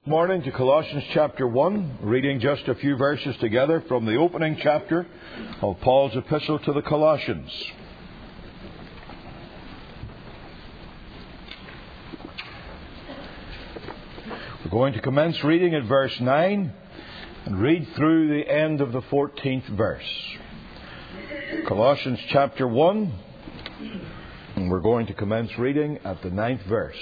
Morning to Colossians chapter 1, reading just a few verses together from the opening chapter of Paul's epistle to the Colossians. We're going to commence reading at verse 9 and read through the end of the 14th verse. Colossians chapter 1, and we're going to commence reading at the 9th verse.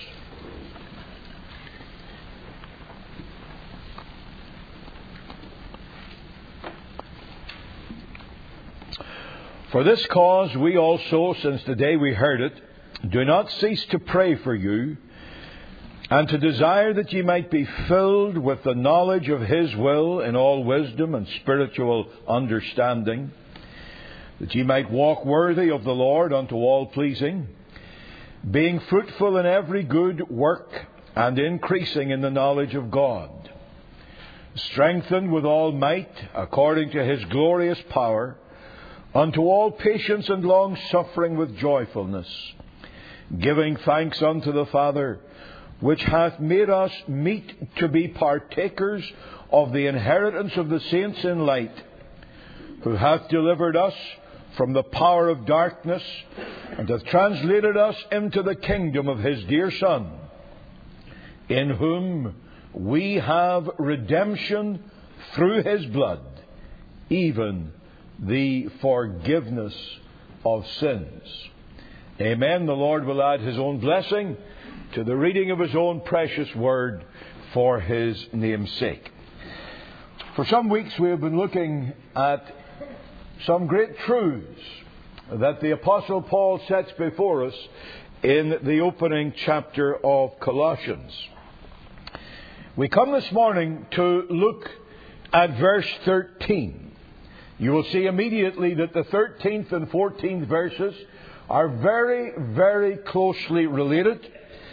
For this cause we also, since the day we heard it, do not cease to pray for you, and to desire that ye might be filled with the knowledge of His will in all wisdom and spiritual understanding, that ye might walk worthy of the Lord unto all pleasing, being fruitful in every good work and increasing in the knowledge of God, strengthened with all might according to His glorious power, unto all patience and long suffering with joyfulness, giving thanks unto the Father, which hath made us meet to be partakers of the inheritance of the saints in light, who hath delivered us from the power of darkness, and hath translated us into the kingdom of His dear Son, in whom we have redemption through His blood, even the forgiveness of sins. Amen. The Lord will add His own blessing to the reading of His own precious word for His name's sake. For some weeks we have been looking at some great truths that the Apostle Paul sets before us in the opening chapter of Colossians. We come this morning to look at verse 13. You will see immediately that the 13th and 14th verses are very, very closely related.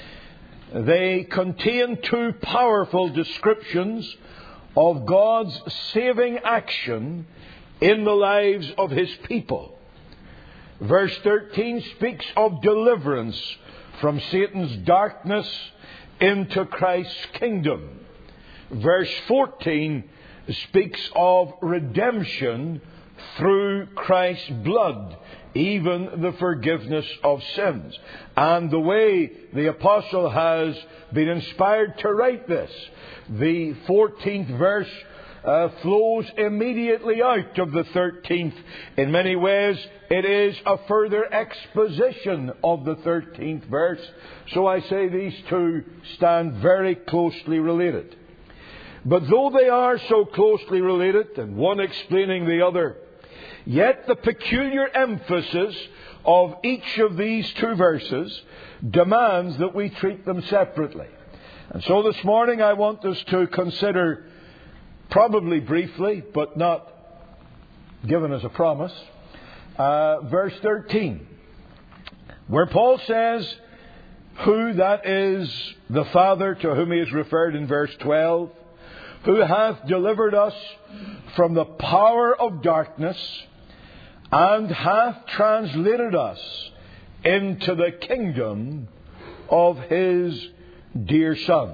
They contain two powerful descriptions of God's saving action in the lives of His people. Verse 13 speaks of deliverance from Satan's darkness into Christ's kingdom. Verse 14 speaks of redemption through Christ's blood, even the forgiveness of sins. And the way the Apostle has been inspired to write this, the 14th verse flows immediately out of the 13th. In many ways, it is a further exposition of the 13th verse. So I say these two stand very closely related. But though they are so closely related, and one explaining the other, yet the peculiar emphasis of each of these two verses demands that we treat them separately. And so this morning I want us to consider, probably briefly, but not given as a promise, verse 13, where Paul says who that is the Father to whom he is referred in verse 12, who hath delivered us from the power of darkness and hath translated us into the kingdom of His dear Son.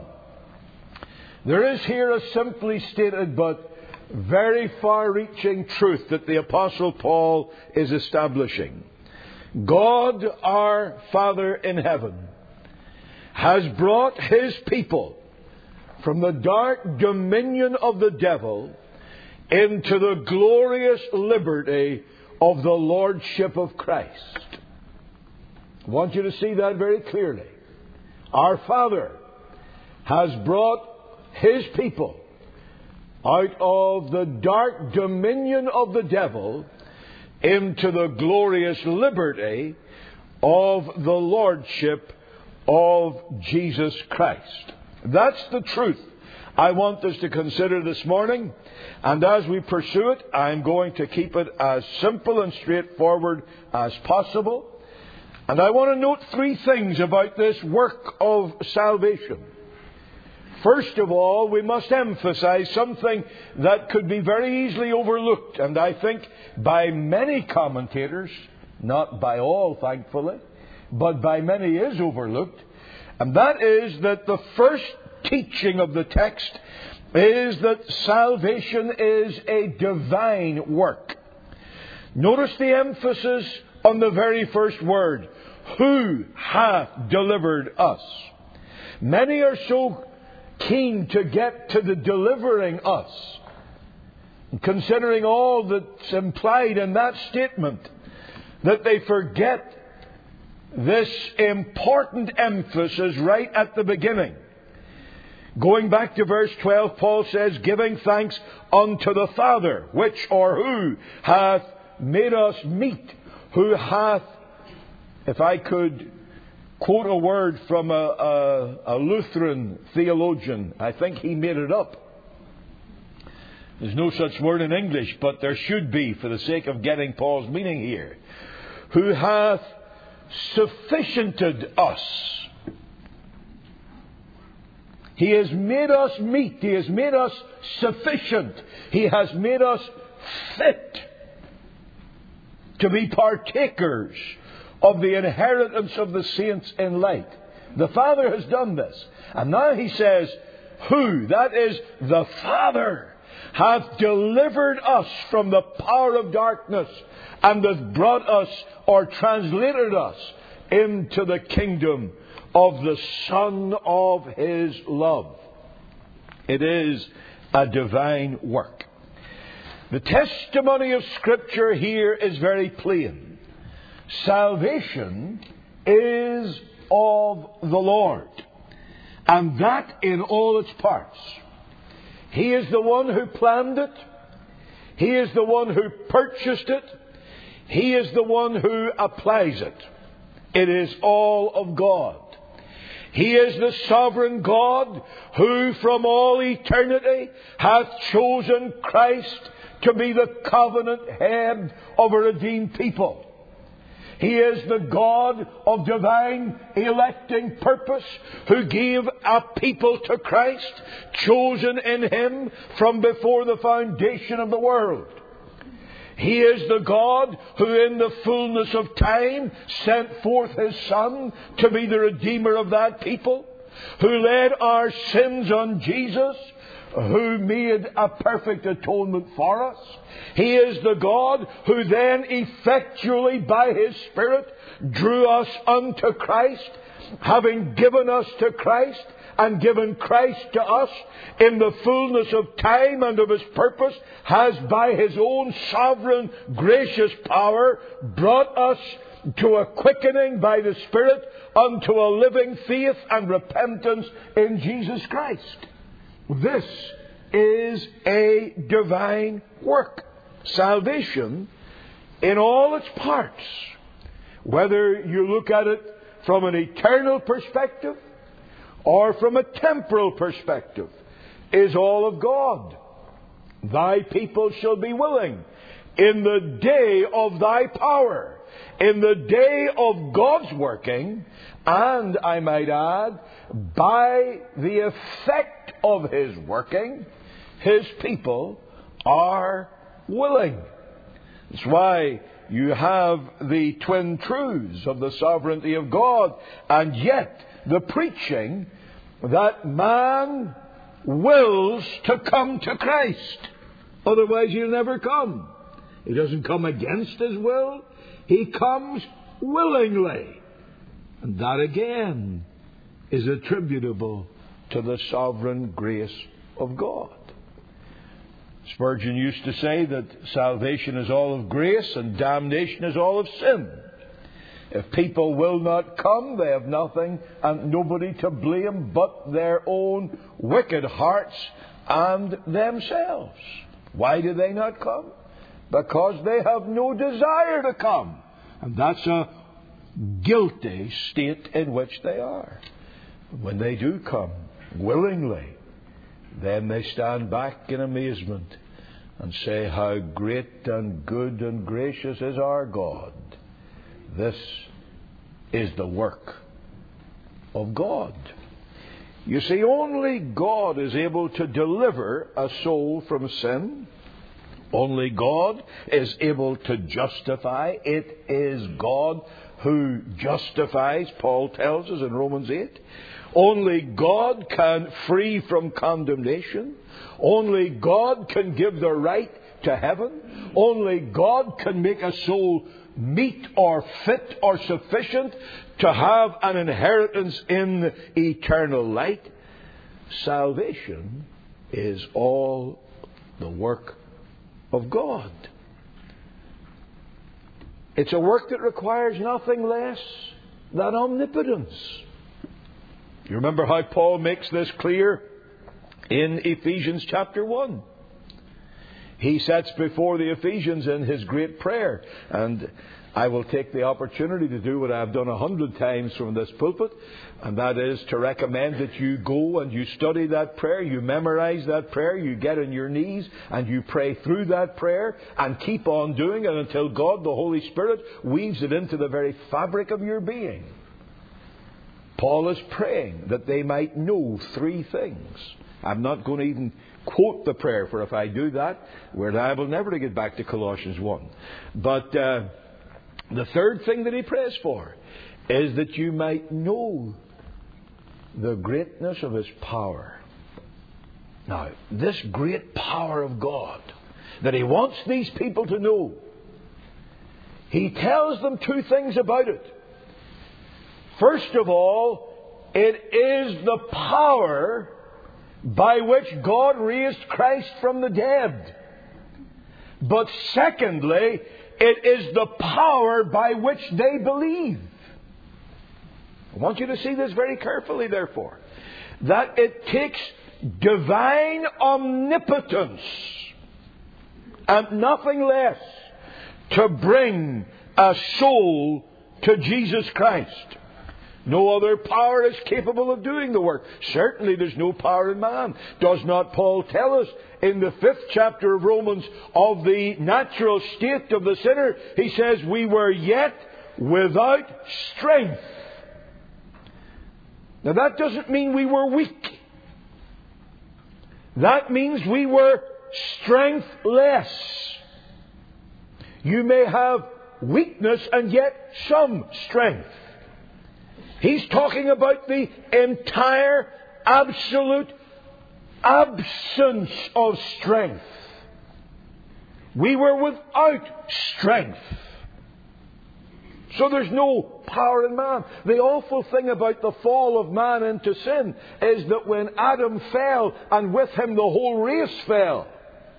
There is here a simply stated but very far-reaching truth that the Apostle Paul is establishing. God, our Father in heaven, has brought His people from the dark dominion of the devil into the glorious liberty of the Lordship of Christ. I want you to see that very clearly. Our Father has brought His people out of the dark dominion of the devil into the glorious liberty of the Lordship of Jesus Christ. That's the truth I want us to consider this morning. And as we pursue it, I'm going to keep it as simple and straightforward as possible. And I want to note three things about this work of salvation. First of all, we must emphasize something that could be very easily overlooked, and I think by many commentators, not by all, thankfully, but by many is overlooked, and that is that the first teaching of the text is that salvation is a divine work. Notice the emphasis on the very first word. Who hath delivered us? Many are so keen to get to the delivering us, considering all that's implied in that statement, that they forget this important emphasis right at the beginning. Going back to verse 12, Paul says, giving thanks unto the Father, which or who hath made us meet, who hath, if I could quote a word from a Lutheran theologian, I think he made it up. There's no such word in English, but there should be for the sake of getting Paul's meaning here. Who hath sufficiented us. He has made us meet. He has made us sufficient. He has made us fit to be partakers of the inheritance of the saints in light. The Father has done this. And now he says, who, that is the Father, hath delivered us from the power of darkness and hath brought us, or translated us, into the kingdom of the Son of His love. It is a divine work. The testimony of Scripture here is very plain. Salvation is of the Lord, and that in all its parts. He is the one who planned it. He is the one who purchased it. He is the one who applies it. It is all of God. He is the sovereign God who from all eternity hath chosen Christ to be the covenant head of a redeemed people. He is the God of divine electing purpose who gave a people to Christ, chosen in Him from before the foundation of the world. He is the God who in the fullness of time sent forth His Son to be the Redeemer of that people, who laid our sins on Jesus, who made a perfect atonement for us. He is the God who then effectually by His Spirit drew us unto Christ, having given us to Christ and given Christ to us in the fullness of time and of His purpose, has by His own sovereign gracious power brought us to a quickening by the Spirit unto a living faith and repentance in Jesus Christ. This is a divine work. Salvation in all its parts, whether you look at it from an eternal perspective or from a temporal perspective, is all of God. Thy people shall be willing in the day of Thy power, in the day of God's working, and I might add, by the effect of His working, His people are willing. That's why you have the twin truths of the sovereignty of God, and yet the preaching that man wills to come to Christ. Otherwise he'll never come. He doesn't come against his will. He comes willingly. And that again is attributable to the sovereign grace of God. Spurgeon used to say that salvation is all of grace and damnation is all of sin. If people will not come, they have nothing and nobody to blame but their own wicked hearts and themselves. Why do they not come? Because they have no desire to come. And that's a guilty state in which they are. When they do come willingly, then they stand back in amazement and say, how great and good and gracious is our God. This is the work of God. You see, only God is able to deliver a soul from sin. Only God is able to justify. It is God who justifies, Paul tells us in Romans 8. Only God can free from condemnation. Only God can give the right to heaven. Only God can make a soul meet or fit or sufficient to have an inheritance in eternal light. Salvation is all the work of God. It's a work that requires nothing less than omnipotence. You remember how Paul makes this clear in Ephesians chapter 1. He sets before the Ephesians in his great prayer, and I will take the opportunity to do what I've done 100 times from this pulpit, and that is to recommend that you go and you study that prayer, you memorize that prayer, you get on your knees and you pray through that prayer and keep on doing it until God, the Holy Spirit, weaves it into the very fabric of your being. Paul is praying that they might know three things. I'm not going to even quote the prayer, for if I do that, we're liable never to get back to Colossians 1. But the third thing that he prays for is that you might know the greatness of His power. Now, this great power of God that He wants these people to know, He tells them two things about it. First of all, it is the power by which God raised Christ from the dead. But secondly, it is the power by which they believe. I want you to see this very carefully, therefore. That it takes divine omnipotence and nothing less to bring a soul to Jesus Christ. No other power is capable of doing the work. Certainly there's no power in man. Does not Paul tell us in the 5th chapter of Romans of the natural state of the sinner? He says, we were yet without strength. Now that doesn't mean we were weak. That means we were strengthless. You may have weakness and yet some strength. He's talking about the entire, absolute absence of strength. We were without strength. So there's no power in man. The awful thing about the fall of man into sin is that when Adam fell, and with him the whole race fell,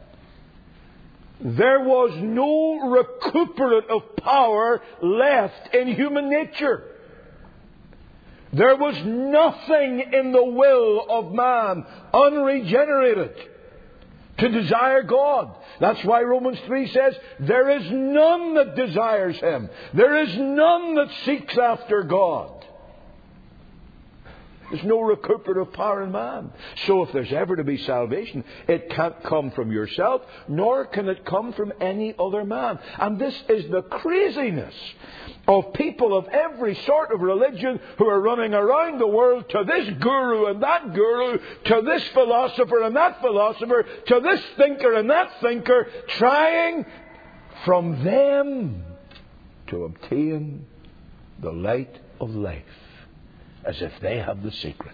there was no recuperative power left in human nature. There was nothing in the will of man unregenerated to desire God. That's why Romans 3 says, there is none that desires Him. There is none that seeks after God. There's no recuperative power in man. So if there's ever to be salvation, it can't come from yourself, nor can it come from any other man. And this is the craziness of people of every sort of religion who are running around the world to this guru and that guru, to this philosopher and that philosopher, to this thinker and that thinker, trying from them to obtain the light of life. As if they have the secret.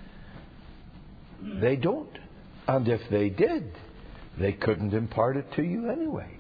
They don't. And if they did, they couldn't impart it to you anyway.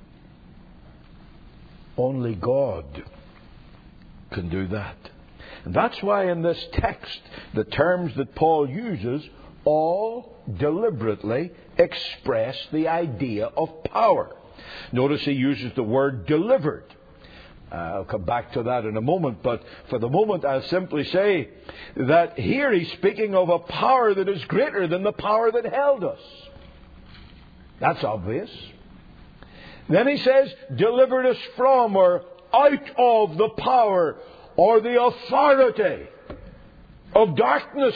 Only God can do that. And that's why in this text, the terms that Paul uses all deliberately express the idea of power. Notice he uses the word delivered. I'll come back to that in a moment, but for the moment I'll simply say that here he's speaking of a power that is greater than the power that held us. That's obvious. Then he says, delivered us from or out of the power or the authority of darkness.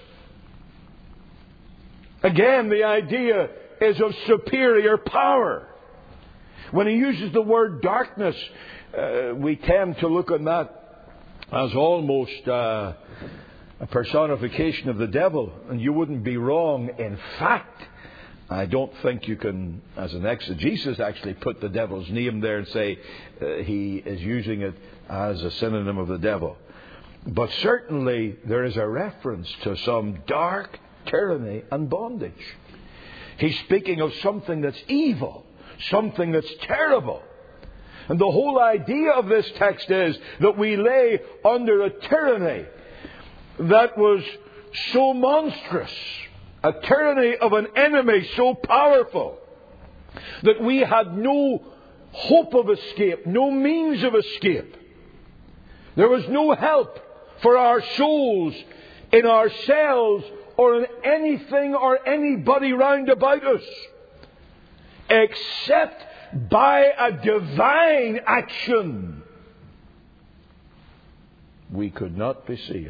Again, the idea is of superior power. When he uses the word darkness, we tend to look on that as almost a personification of the devil. And you wouldn't be wrong. In fact, I don't think you can, as an exegesis, actually put the devil's name there and say he is using it as a synonym of the devil. But certainly there is a reference to some dark tyranny and bondage. He's speaking of something that's evil, something that's terrible. And the whole idea of this text is that we lay under a tyranny that was so monstrous, a tyranny of an enemy so powerful, that we had no hope of escape, no means of escape. There was no help for our souls in ourselves or in anything or anybody round about us, except by a divine action. We could not be saved.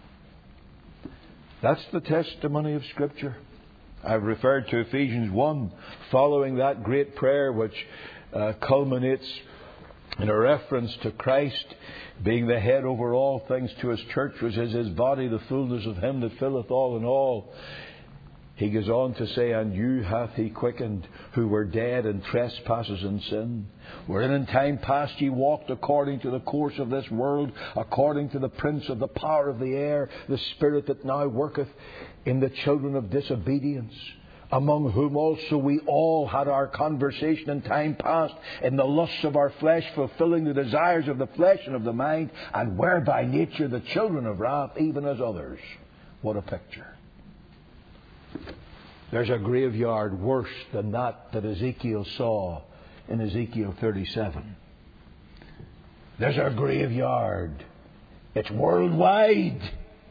That's the testimony of Scripture. I've referred to Ephesians 1, following that great prayer which culminates in a reference to Christ being the head over all things to His church, which is His body, the fullness of Him that filleth all in all. He goes on to say, and you hath He quickened, who were dead in trespasses and sin, wherein in time past ye walked according to the course of this world, according to the prince of the power of the air, the spirit that now worketh in the children of disobedience, among whom also we all had our conversation in time past, in the lusts of our flesh, fulfilling the desires of the flesh and of the mind, and were by nature the children of wrath, even as others. What a picture. There's a graveyard worse than that Ezekiel saw in Ezekiel 37. There's a graveyard. It's worldwide.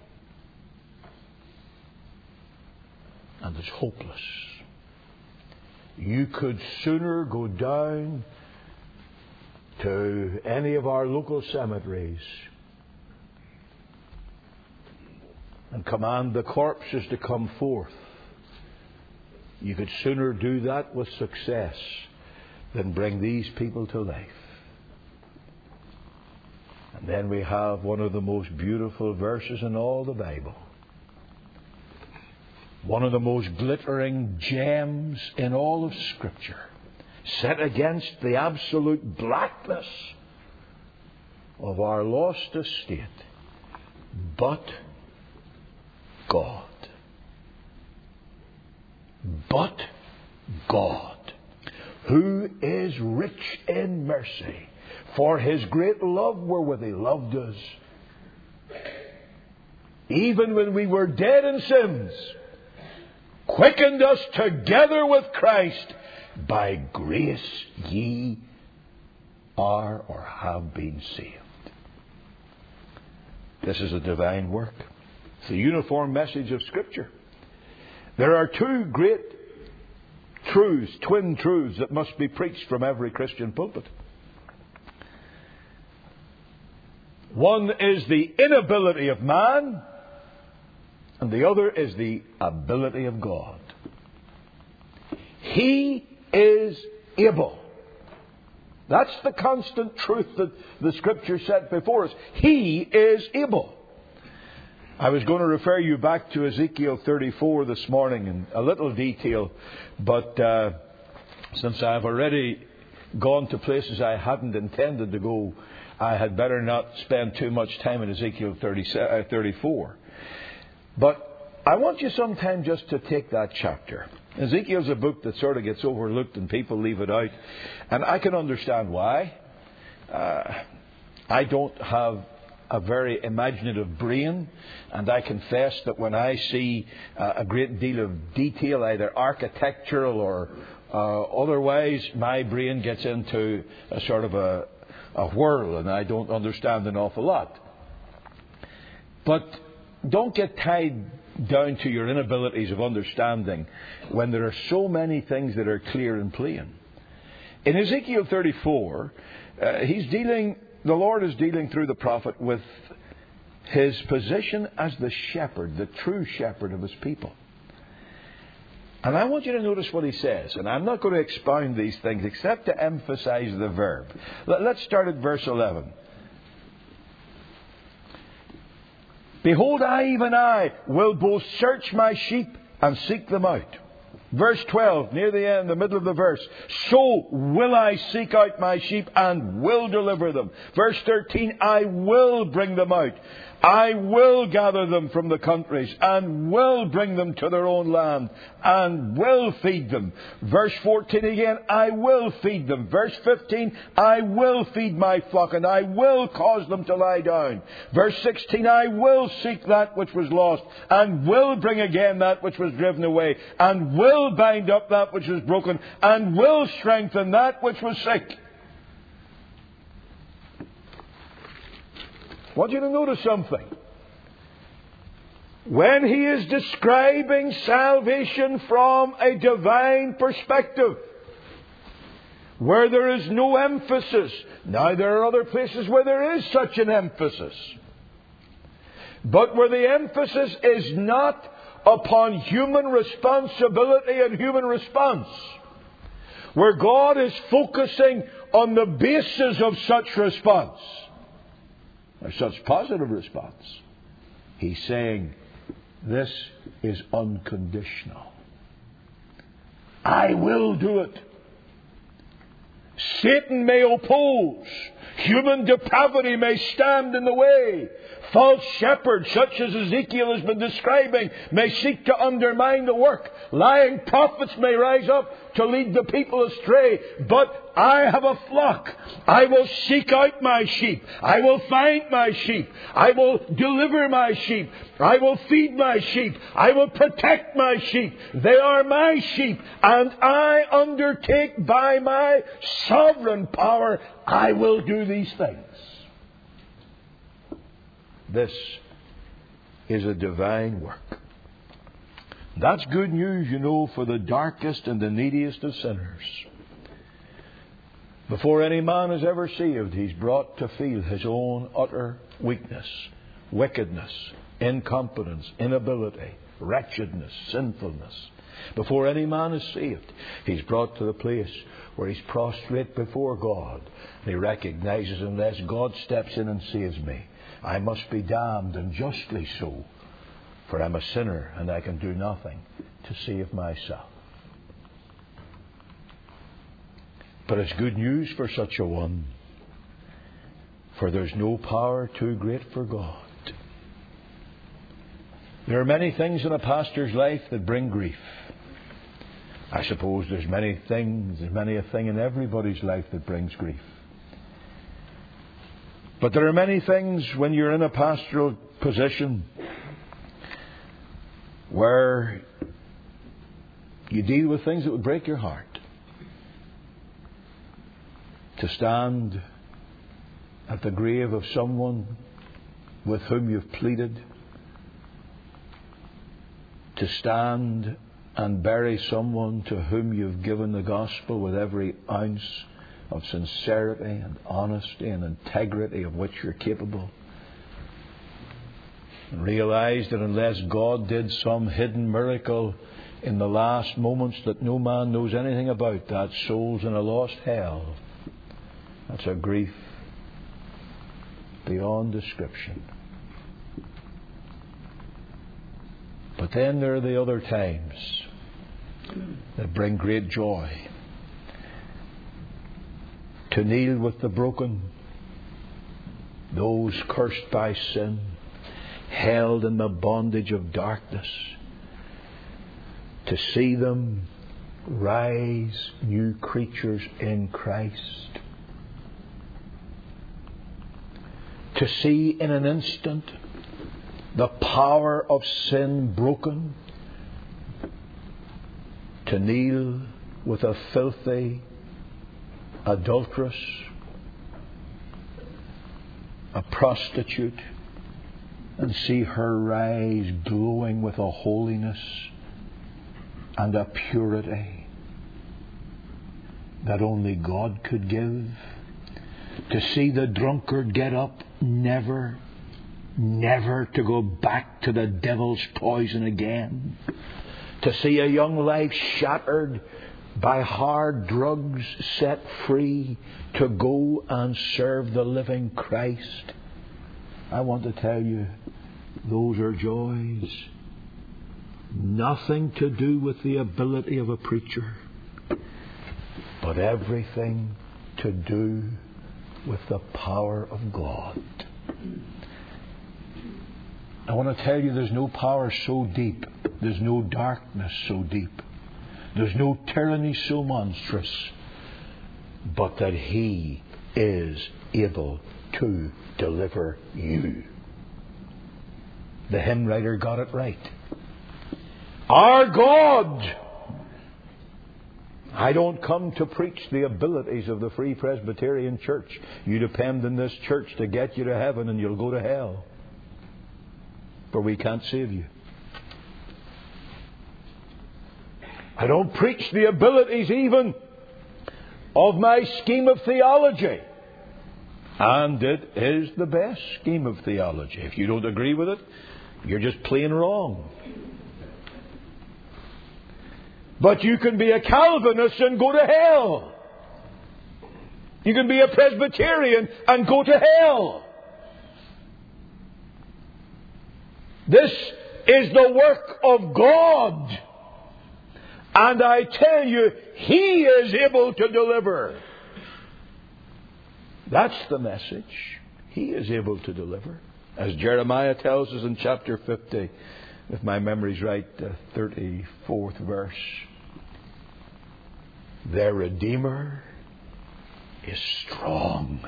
And it's hopeless. You could sooner go down to any of our local cemeteries and command the corpses to come forth. You could sooner do that with success than bring these people to life. And then we have one of the most beautiful verses in all the Bible. One of the most glittering gems in all of Scripture, set against the absolute blackness of our lost estate. But God. But God, who is rich in mercy, for His great love wherewith He loved us, even when we were dead in sins, quickened us together with Christ. By grace ye are or have been saved. This is a divine work. It's the uniform message of Scripture. There are two great truths, twin truths, that must be preached from every Christian pulpit. One is the inability of man, and the other is the ability of God. He is able. That's the constant truth that the Scripture set before us. He is able. I was going to refer you back to Ezekiel 34 this morning in a little detail, but since I've already gone to places I hadn't intended to go, I had better not spend too much time in Ezekiel 34. But I want you sometime just to take that chapter. Ezekiel's a book that sort of gets overlooked and people leave it out. And I can understand why. I don't have a very imaginative brain, and I confess that when I see a great deal of detail, either architectural or otherwise, my brain gets into a sort of a whirl, and I don't understand an awful lot. But don't get tied down to your inabilities of understanding when there are so many things that are clear and plain. In Ezekiel 34, the Lord is dealing through the prophet with His position as the shepherd, the true shepherd of His people. And I want you to notice what He says. And I'm not going to expound these things except to emphasize the verb. Let's start at verse 11. Behold, I, even I, will both search my sheep and seek them out. Verse 12, near the end, the middle of the verse. So will I seek out my sheep and will deliver them. Verse 13, I will bring them out. I will gather them from the countries and will bring them to their own land and will feed them. Verse 14 again, I will feed them. Verse 15, I will feed my flock and I will cause them to lie down. Verse 16, I will seek that which was lost and will bring again that which was driven away and will bind up that which was broken and will strengthen that which was sick. I want you to notice something. When he is describing salvation from a divine perspective, where there is no emphasis. Now there are other places where there is such an emphasis. But where the emphasis is not upon human responsibility and human response. Where God is focusing on the basis of such response. Or such positive response. He's saying, this is unconditional. I will do it. Satan may oppose. Human depravity may stand in the way. False shepherds, such as Ezekiel has been describing, may seek to undermine the work. Lying prophets may rise up to lead the people astray. But I have a flock. I will seek out my sheep. I will find my sheep. I will deliver my sheep. I will feed my sheep. I will protect my sheep. They are my sheep. And I undertake by my sovereign power, I will do these things. This is a divine work. That's good news, you know, for the darkest and the neediest of sinners. Before any man is ever saved, he's brought to feel his own utter weakness, wickedness, incompetence, inability, wretchedness, sinfulness. Before any man is saved, he's brought to the place where he's prostrate before God. And he recognizes, unless God steps in and saves me, I must be damned, and justly so, for I'm a sinner and I can do nothing to save myself. But it's good news for such a one, for there's no power too great for God. There are many things in a pastor's life that bring grief. I suppose there's many a thing in everybody's life that brings grief. But there are many things when you're in a pastoral position where you deal with things that would break your heart. To stand at the grave of someone with whom you've pleaded. To stand and bury someone to whom you've given the gospel with every ounce of sincerity and honesty and integrity of which you're capable. And realize that unless God did some hidden miracle in the last moments that no man knows anything about, that soul's in a lost hell. That's a grief beyond description. But then there are the other times that bring great joy. To kneel with the broken, those cursed by sin, held in the bondage of darkness, to see them rise new creatures in Christ, to see in an instant the power of sin broken, to kneel with a filthy adulteress, a prostitute, and see her rise glowing with a holiness and a purity that only God could give. To see the drunkard get up, never to go back to the devil's poison again. To see a young life shattered by hard drugs set free to go and serve the living Christ. I want to tell you, those are joys. Nothing to do with the ability of a preacher, but everything to do with the power of God. I want to tell you, there's no power so deep. There's no darkness so deep. There's no tyranny so monstrous. But that He is able to deliver you. The hymn writer got it right. Our God. I don't come to preach the abilities of the Free Presbyterian Church. You depend on this church to get you to heaven and you'll go to hell. For we can't save you. I don't preach the abilities even of my scheme of theology. And it is the best scheme of theology. If you don't agree with it, you're just plain wrong. But you can be a Calvinist and go to hell. You can be a Presbyterian and go to hell. This is the work of God. And I tell you, He is able to deliver. That's the message. He is able to deliver. As Jeremiah tells us in chapter 50, if my memory's right, the 34th verse. Their Redeemer is strong.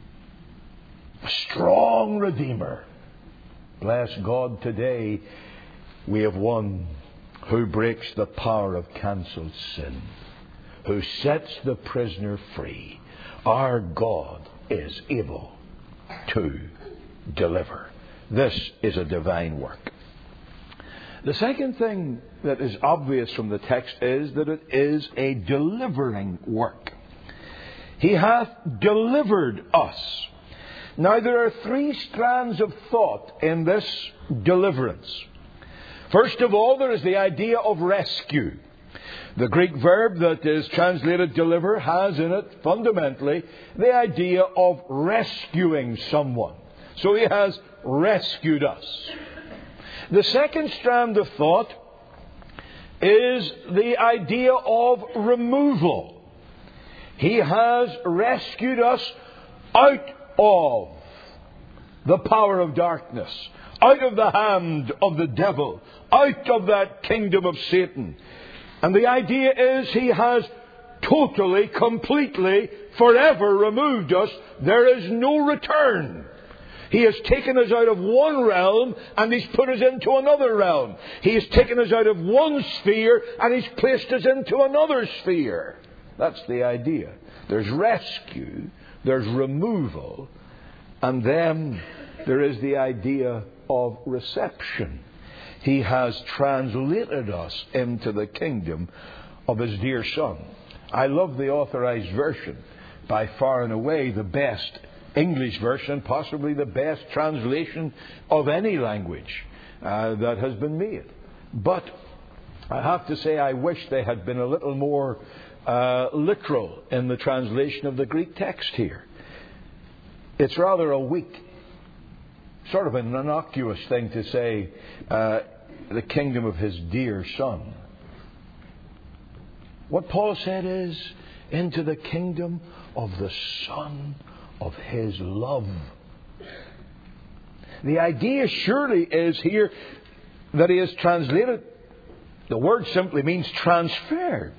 A strong Redeemer. Bless God, today we have one who breaks the power of cancelled sin, who sets the prisoner free. Our God is able to deliver. This is a divine work. The second thing that is obvious from the text is that it is a delivering work. He hath delivered us. Now there are three strands of thought in this deliverance. First of all, there is the idea of rescue. The Greek verb that is translated deliver has in it fundamentally the idea of rescuing someone. So He has rescued us. The second strand of thought is the idea of removal. He has rescued us out of the power of darkness, out of the hand of the devil, out of that kingdom of Satan. And the idea is He has totally, completely, forever removed us. There is no return. He has taken us out of one realm and He's put us into another realm. He has taken us out of one sphere and He's placed us into another sphere. That's the idea. There's rescue, there's removal, and then there is the idea of reception. He has translated us into the kingdom of His dear Son. I love the Authorized Version. By far and away the best English version, possibly the best translation of any language that has been made. But I have to say, I wish they had been a little more literal in the translation of the Greek text here. It's rather a weak, sort of an innocuous thing to say, the kingdom of His dear Son. What Paul said is, into the kingdom of the Son of His love. The idea surely is here that He has translated. The word simply means transferred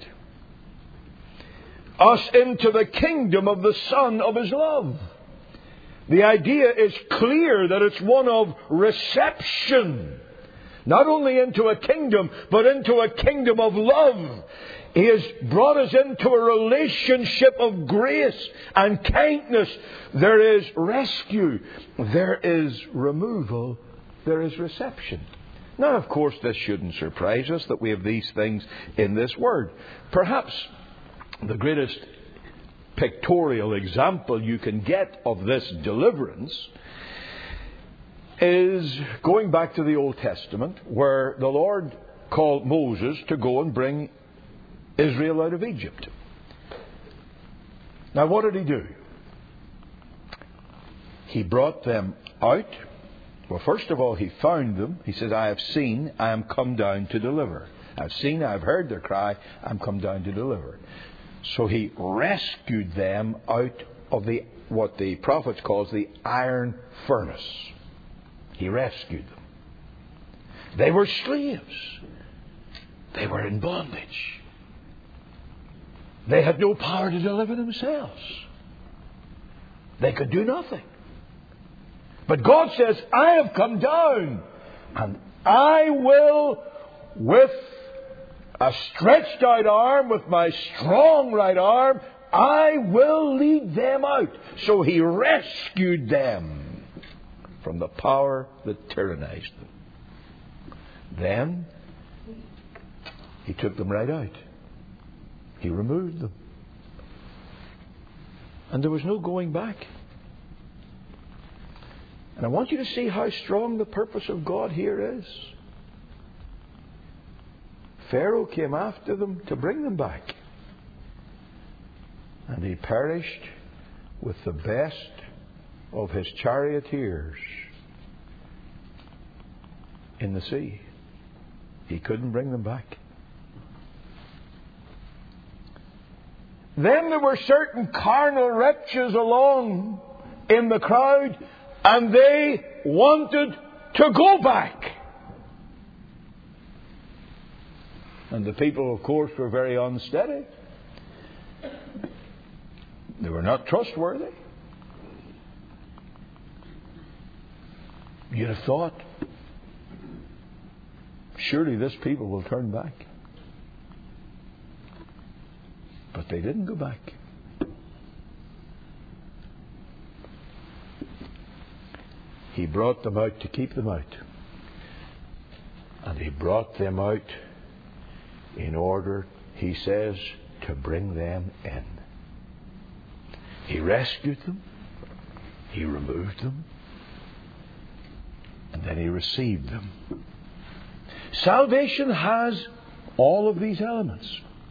us into the kingdom of the Son of His love. The idea is clear that it's one of reception. Not only into a kingdom, but into a kingdom of love. He has brought us into a relationship of grace and kindness. There is rescue. There is removal. There is reception. Now, of course, this shouldn't surprise us that we have these things in this word. Perhaps the greatest pictorial example you can get of this deliverance is going back to the Old Testament, where the Lord called Moses to go and bring Israel out of Egypt. Now, what did He do? He brought them out. Well, first of all, He found them. He says, I have seen, I am come down to deliver. I've seen, I've heard their cry, I'm come down to deliver. So He rescued them out of what the prophets calls the iron furnace. He rescued them. They were slaves. They were in bondage. They had no power to deliver themselves. They could do nothing. But God says, I have come down, and I will, with a stretched out arm, with my strong right arm, I will lead them out. So He rescued them from the power that tyrannized them. Then He took them right out. He removed them. And there was no going back. And I want you to see how strong the purpose of God here is. Pharaoh came after them to bring them back. And he perished with the best of his charioteers in the sea. He couldn't bring them back. Then there were certain carnal wretches along in the crowd, and they wanted to go back. And the people, of course, were very unsteady. They were not trustworthy. You'd have thought, surely this people will turn back. But they didn't go back. He brought them out to keep them out. And He brought them out in order, He says, to bring them in. He rescued them. He removed them. And then He received them. Salvation has all of these elements.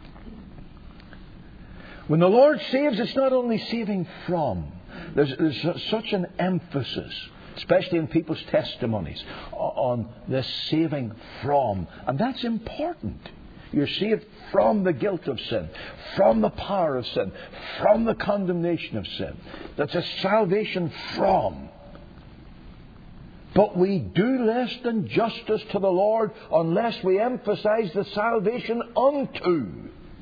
When the Lord saves, it's not only saving from. There's such an emphasis, especially in people's testimonies, on this saving from. And that's important. You're saved from the guilt of sin, from the power of sin, from the condemnation of sin. That's a salvation from. But we do less than justice to the Lord unless we emphasize the salvation unto.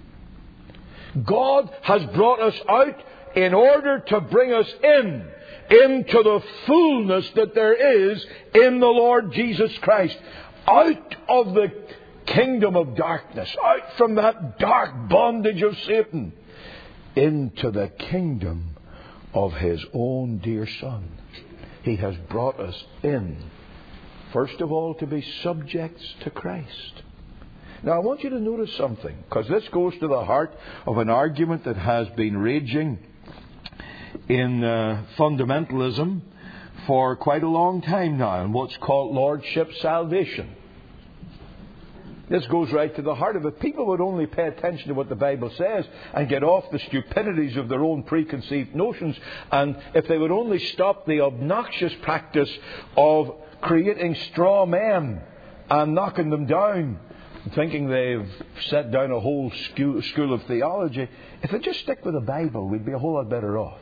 God has brought us out in order to bring us into the fullness that there is in the Lord Jesus Christ. Out of the kingdom of darkness, out from that dark bondage of Satan, into the kingdom of His own dear Son. He has brought us in, first of all, to be subjects to Christ. Now, I want you to notice something, because this goes to the heart of an argument that has been raging in fundamentalism for quite a long time now, and what's called Lordship salvation. This goes right to the heart of it. People would only pay attention to what the Bible says and get off the stupidities of their own preconceived notions. And if they would only stop the obnoxious practice of creating straw men and knocking them down, thinking they've set down a whole school of theology, if they just stick with the Bible, we'd be a whole lot better off.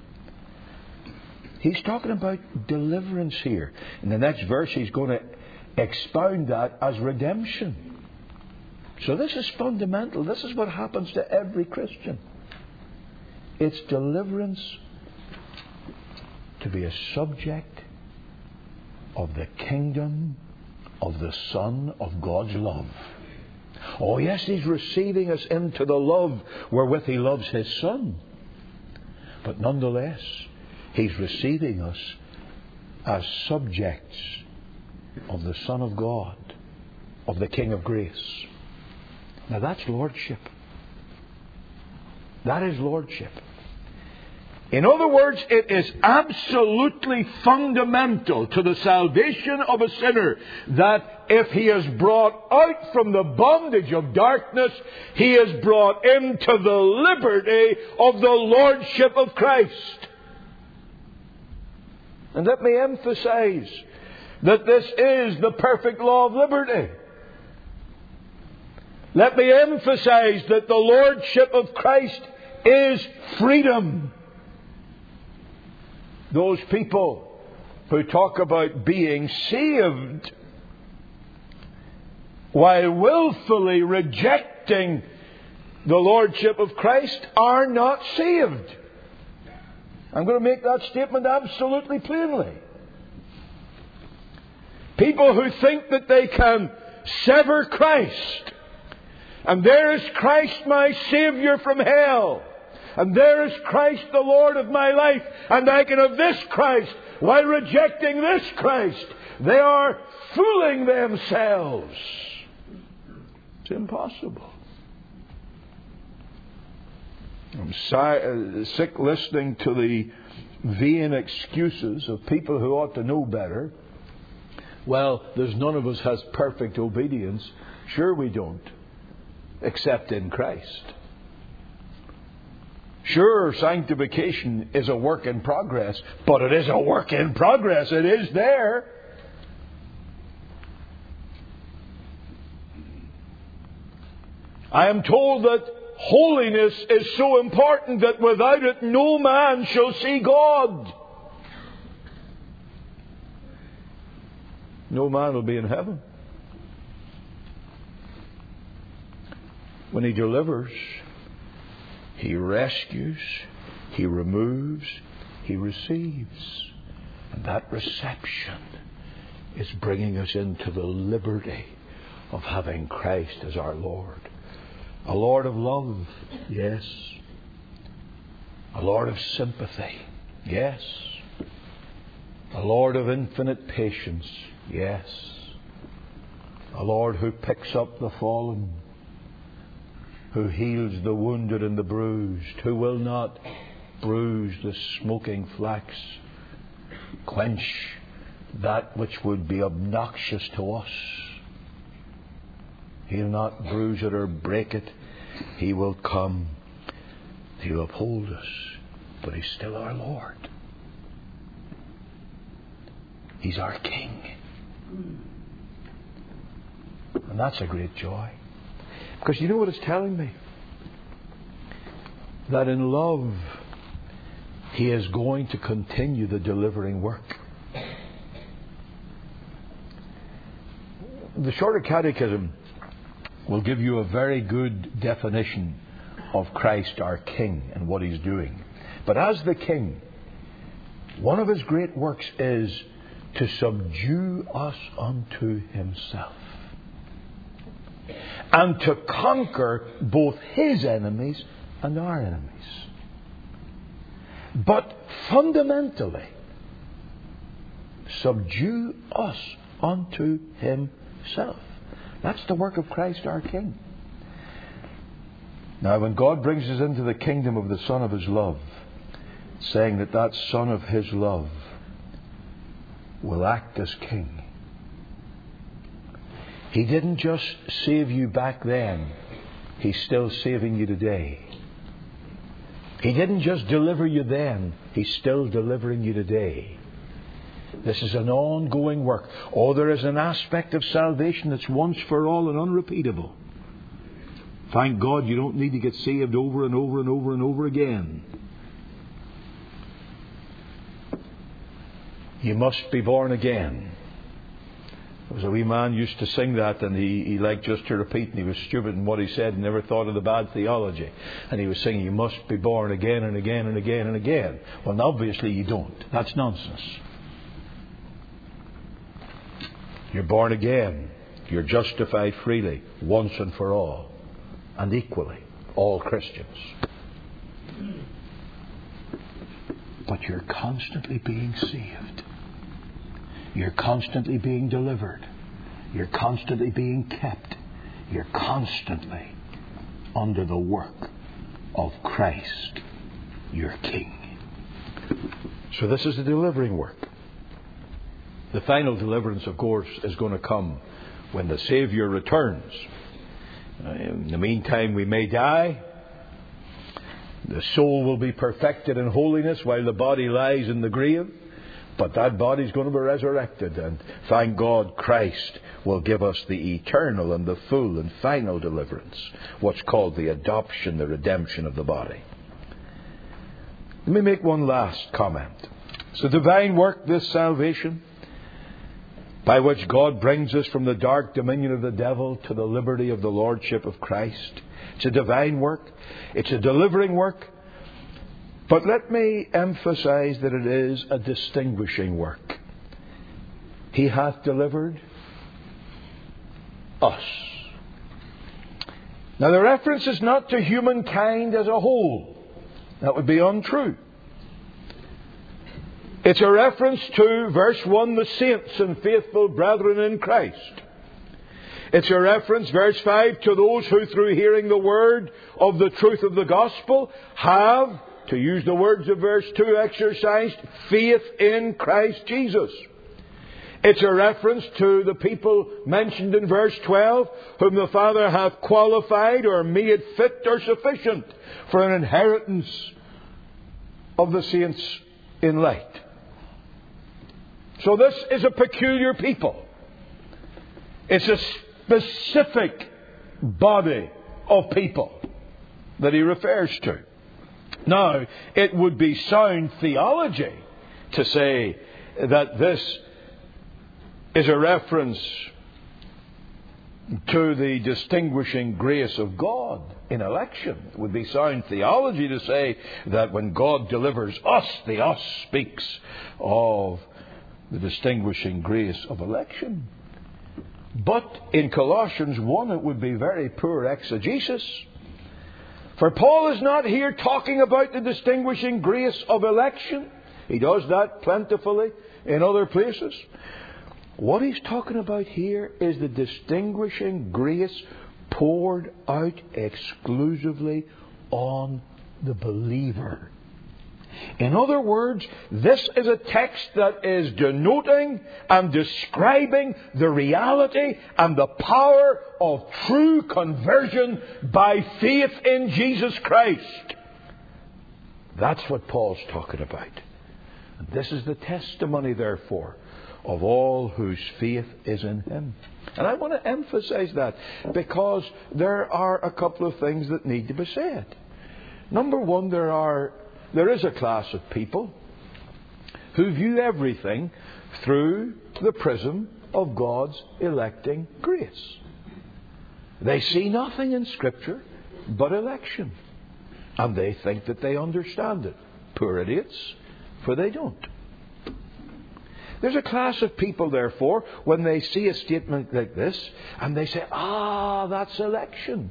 He's talking about deliverance here. In the next verse, he's going to expound that as redemption. So this is fundamental. This is what happens to every Christian. It's deliverance to be a subject of the kingdom of the Son of God's love. Oh yes, He's receiving us into the love wherewith He loves His Son. But nonetheless, He's receiving us as subjects of the Son of God, of the King of grace. Now that's lordship. That is lordship. In other words, it is absolutely fundamental to the salvation of a sinner that if he is brought out from the bondage of darkness, he is brought into the liberty of the lordship of Christ. And let me emphasize that this is the perfect law of liberty. Let me emphasize that the lordship of Christ is freedom. Those people who talk about being saved while willfully rejecting the Lordship of Christ, are not saved. I'm going to make that statement absolutely plainly. People who think that they can sever Christ, and there is Christ my Saviour from hell, and there is Christ the Lord of my life, and I can have this Christ while rejecting this Christ, they are fooling themselves. It's impossible. I'm sick listening to the vain excuses of people who ought to know better. Well, there's none of us has perfect obedience. Sure we don't, except in Christ. Sure, sanctification is a work in progress, but it is a work in progress. It is there. I am told that holiness is so important that without it no man shall see God. No man will be in heaven. When He delivers, He rescues, He removes, He receives. And that reception is bringing us into the liberty of having Christ as our Lord. A Lord of love, yes. A Lord of sympathy, yes. A Lord of infinite patience, yes. A Lord who picks up the fallen, who heals the wounded and the bruised, who will not bruise the smoking flax, quench that which would be obnoxious to us. He'll not bruise it or break it. He will come. He'll uphold us. But He's still our Lord. He's our King. And that's a great joy. Because you know what it's telling me? That in love, He is going to continue the delivering work. The Shorter Catechism will give you a very good definition of Christ our King and what He's doing. But as the King, one of His great works is to subdue us unto Himself and to conquer both His enemies and our enemies. But fundamentally, subdue us unto Himself. That's the work of Christ our King. Now, when God brings us into the kingdom of the Son of His love, saying that that Son of His love will act as King, He didn't just save you back then. He's still saving you today. He didn't just deliver you then. He's still delivering you today. This is an ongoing work. Oh, there is an aspect of salvation that's once for all and unrepeatable. Thank God you don't need to get saved over and over and over and over again. You must be born again. There was a wee man used to sing that, and he liked just to repeat, and he was stupid in what he said and never thought of the bad theology. And he was singing, you must be born again and again and again and again. Well, obviously you don't. That's nonsense. You're born again. You're justified freely, once and for all, and equally, all Christians. But you're constantly being saved. You're constantly being delivered. You're constantly being kept. You're constantly under the work of Christ, your King. So this is the delivering work. The final deliverance, of course, is going to come when the Saviour returns. In the meantime, we may die. The soul will be perfected in holiness while the body lies in the grave. But that body is going to be resurrected. And thank God, Christ will give us the eternal and the full and final deliverance. What's called the adoption, the redemption of the body. Let me make one last comment. It's a divine work, this salvation. by which God brings us from the dark dominion of the devil to the liberty of the lordship of Christ. It's a divine work. It's a delivering work. But let me emphasize that it is a distinguishing work. He hath delivered us. Now the reference is not to humankind as a whole. That would be untrue. It's a reference to, verse 1, the saints and faithful brethren in Christ. It's a reference, verse 5, to those who through hearing the word of the truth of the gospel have, to use the words of verse 2, exercised faith in Christ Jesus. It's a reference to the people mentioned in verse 12, whom the Father hath qualified or made fit or sufficient for an inheritance of the saints in light. So this is a peculiar people. It's a specific body of people that he refers to. Now, it would be sound theology to say that this is a reference to the distinguishing grace of God in election. It would be sound theology to say that when God delivers us, the us speaks of the distinguishing grace of election. But in Colossians 1 it would be very poor exegesis. For Paul is not here talking about the distinguishing grace of election. He does that plentifully in other places. What he's talking about here is the distinguishing grace poured out exclusively on the believer. In other words, this is a text that is denoting and describing the reality and the power of true conversion by faith in Jesus Christ. That's what Paul's talking about. And this is the testimony, therefore, of all whose faith is in him. And I want to emphasize that because there are a couple of things that need to be said. Number one, there is a class of people who view everything through the prism of God's electing grace. They see nothing in Scripture but election. And they think that they understand it. Poor idiots, for they don't. There's a class of people, therefore, when they see a statement like this, and they say, that's election.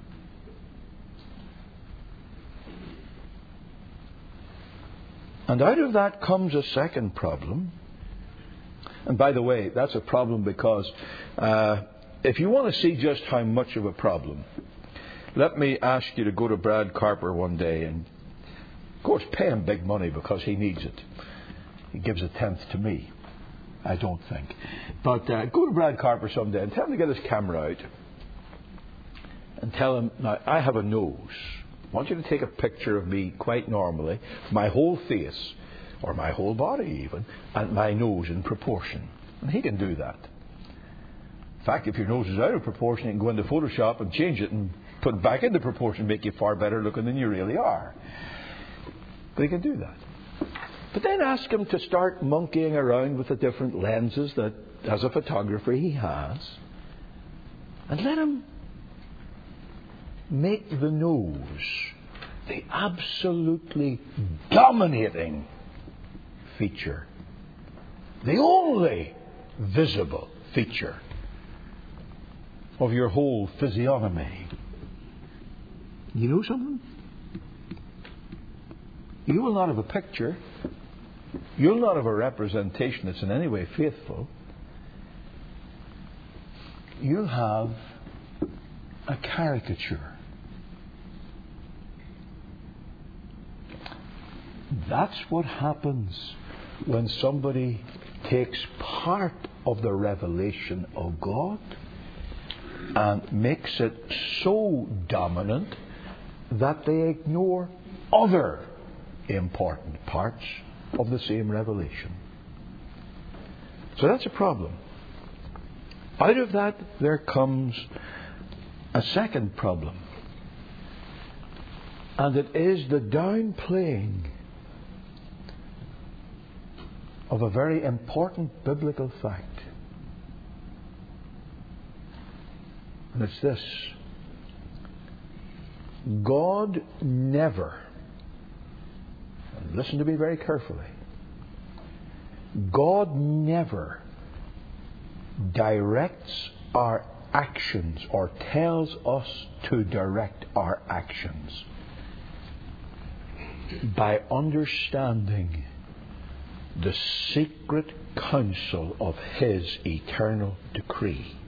And out of that comes a second problem. And by the way, that's a problem because if you want to see just how much of a problem, let me ask you to go to Brad Carper one day and, of course, pay him big money because he needs it. He gives a tenth to me. I don't think. But go to Brad Carper someday and tell him to get his camera out and tell him, now, I have a nose. I want you to take a picture of me quite normally, my whole face, or my whole body even, and my nose in proportion. And he can do that. In fact, if your nose is out of proportion, you can go into Photoshop and change it and put it back into proportion, make you far better looking than you really are. But he can do that. But then ask him to start monkeying around with the different lenses that, as a photographer, he has. And let him make the nose the absolutely dominating feature. The only visible feature of your whole physiognomy. You know something? You will not have a picture. You'll not have a representation that's in any way faithful. You'll have a caricature. That's what happens when somebody takes part of the revelation of God and makes it so dominant that they ignore other important parts of the same revelation. So that's a problem. Out of that there comes a second problem. And it is the downplaying of a very important biblical fact. And it's this. God never, and listen to me very carefully, God never directs our actions or tells us to direct our actions by understanding the secret counsel of His eternal decree.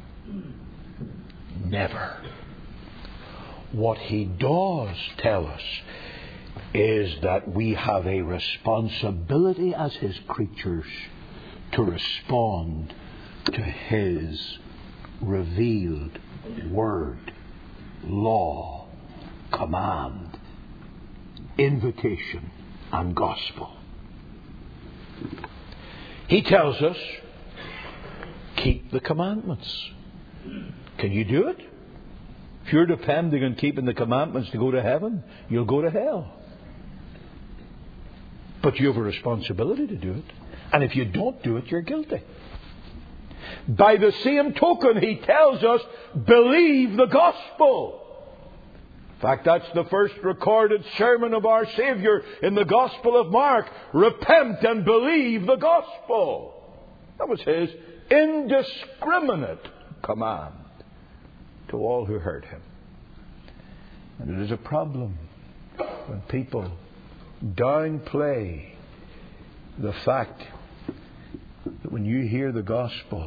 Never. What He does tell us is that we have a responsibility as His creatures to respond to His revealed word, law, command, invitation, and gospel. He tells us, keep the commandments. Can you do it? If you're depending on keeping the commandments to go to heaven, you'll go to hell. But you have a responsibility to do it. And if you don't do it, you're guilty. By the same token, He tells us, believe the gospel. In fact, that's the first recorded sermon of our Saviour in the Gospel of Mark. Repent and believe the gospel. That was His indiscriminate command to all who heard Him. And it is a problem when people downplay the fact that when you hear the gospel,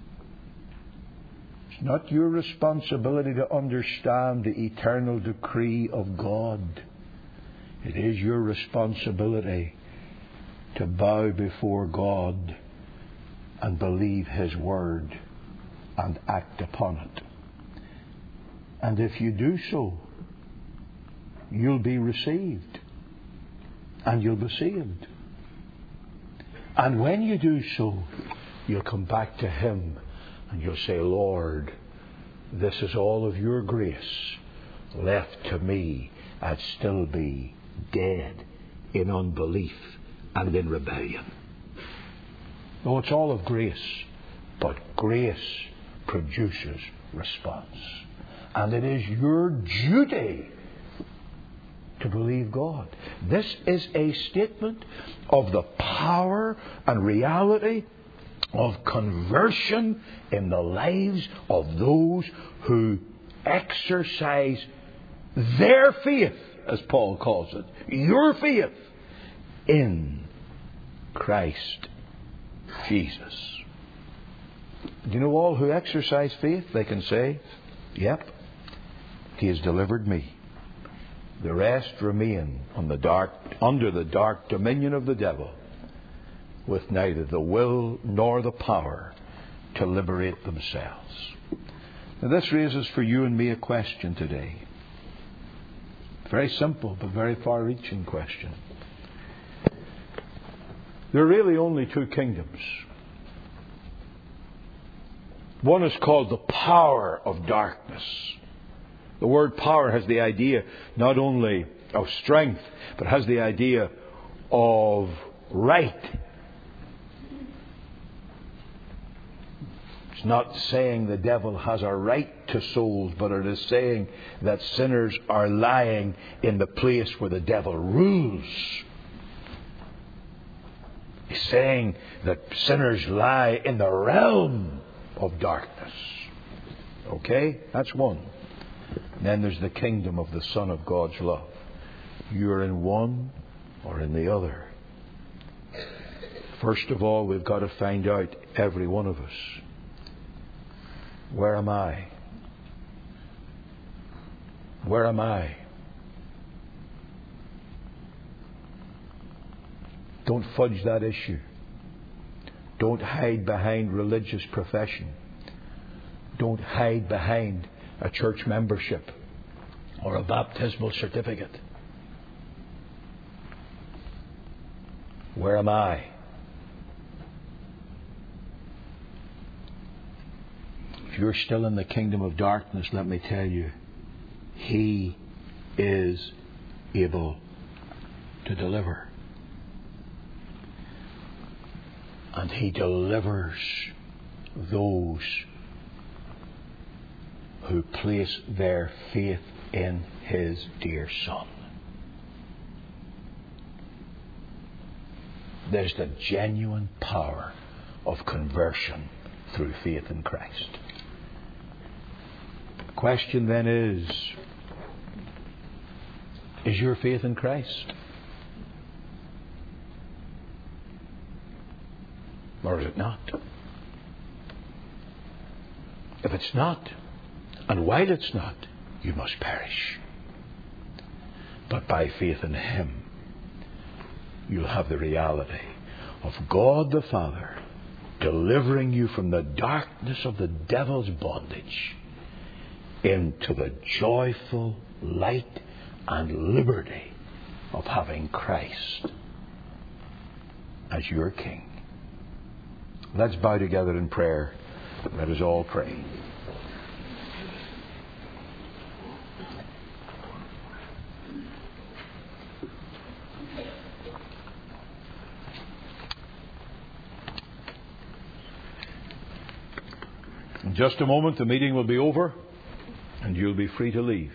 it's not your responsibility to understand the eternal decree of God. It is your responsibility to bow before God and believe His word and act upon it. And if you do so, you'll be received and you'll be saved. And when you do so, you'll come back to Him and you'll say, Lord, this is all of your grace. Left to me, I'd still be dead in unbelief and in rebellion. No, it's all of grace, but grace produces response. And it is your duty to believe God. This is a statement of the power and reality of conversion in the lives of those who exercise their faith, as Paul calls it, your faith in Christ Jesus. Do you know all who exercise faith? They can say, yep, He has delivered me. The rest remain under the dark dominion of the devil, with neither the will nor the power to liberate themselves. Now this raises for you and me a question today. Very simple, but very far-reaching question. There are really only two kingdoms. One is called the power of darkness. The word power has the idea not only of strength, but has the idea of right. It's not saying the devil has a right to souls, but it is saying that sinners are lying in the place where the devil rules. He's saying that sinners lie in the realm of darkness. Okay? That's one. And then there's the kingdom of the Son of God's love. You're in one or in the other. First of all, we've got to find out, every one of us, where am I? Where am I? Don't fudge that issue. Don't hide behind religious profession. Don't hide behind a church membership or a baptismal certificate. Where am I? If you're still in the kingdom of darkness, let me tell you, He is able to deliver. And He delivers those who place their faith in His dear Son. There's the genuine power of conversion through faith in Christ. The question then is your faith in Christ? Or is it not? If it's not, and while it's not, you must perish. But by faith in Him, you'll have the reality of God the Father delivering you from the darkness of the devil's bondage into the joyful light and liberty of having Christ as your King. Let's bow together in prayer. Let us all pray. In just a moment, the meeting will be over and you'll be free to leave.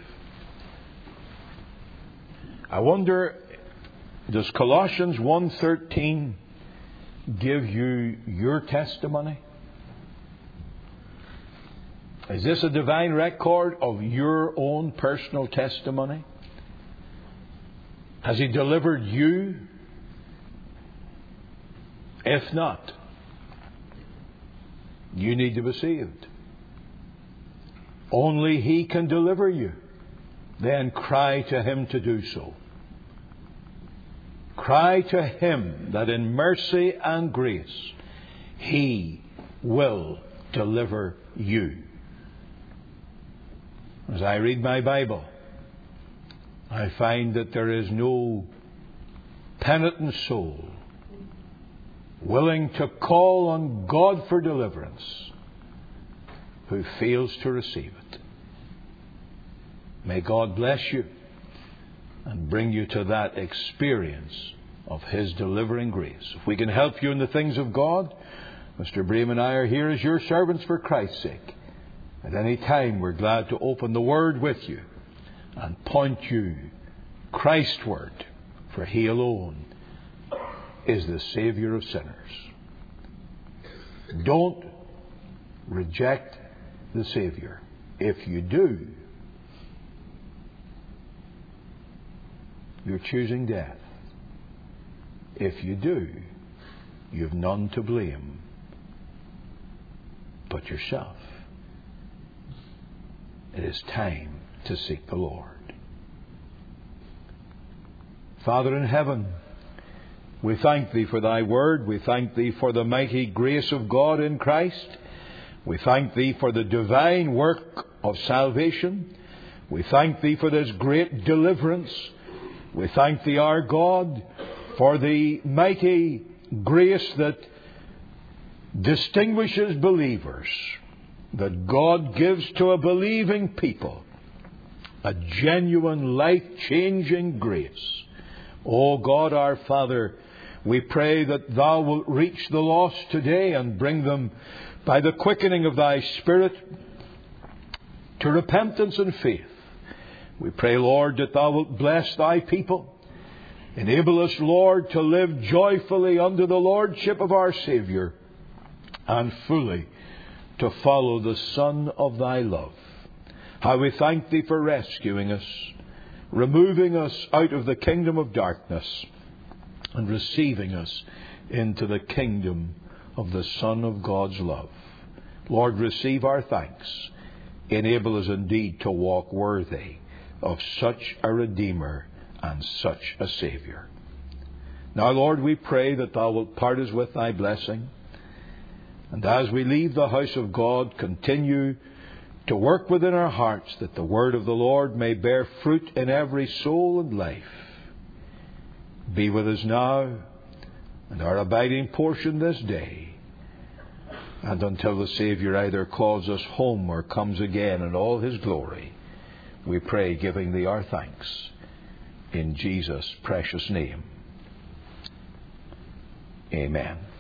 I wonder, does Colossians 1:13 give you your testimony? Is this a divine record of your own personal testimony? Has He delivered you? If not, you need to be saved. Only He can deliver you. Then cry to Him to do so. Cry to Him that in mercy and grace He will deliver you. As I read my Bible, I find that there is no penitent soul willing to call on God for deliverance who fails to receive it. May God bless you and bring you to that experience of His delivering grace. If we can help you in the things of God, Mr. Brame and I are here as your servants for Christ's sake. At any time, we're glad to open the Word with you and point you Christward, for He alone is the Saviour of sinners. Don't reject the Saviour. If you do, you're choosing death. If you do, you've none to blame but yourself. It is time to seek the Lord. Father in heaven, we thank Thee for Thy Word. We thank Thee for the mighty grace of God in Christ. We thank Thee for the divine work of salvation. We thank Thee for this great deliverance. We thank Thee, our God, for the mighty grace that distinguishes believers, that God gives to a believing people, a genuine life-changing grace. O God, our Father, we pray that Thou wilt reach the lost today and bring them by the quickening of Thy Spirit to repentance and faith. We pray, Lord, that Thou wilt bless Thy people. Enable us, Lord, to live joyfully under the Lordship of our Saviour and fully to follow the Son of Thy love. How we thank Thee for rescuing us, removing us out of the kingdom of darkness and receiving us into the kingdom of the Son of God's love. Lord, receive our thanks. Enable us indeed to walk worthy of such a Redeemer and such a Saviour. Now, Lord, we pray that Thou wilt part us with Thy blessing. And as we leave the house of God, continue to work within our hearts that the word of the Lord may bear fruit in every soul and life. Be with us now and our abiding portion this day, and until the Saviour either calls us home or comes again in all His glory. We pray, giving Thee our thanks in Jesus' precious name. Amen.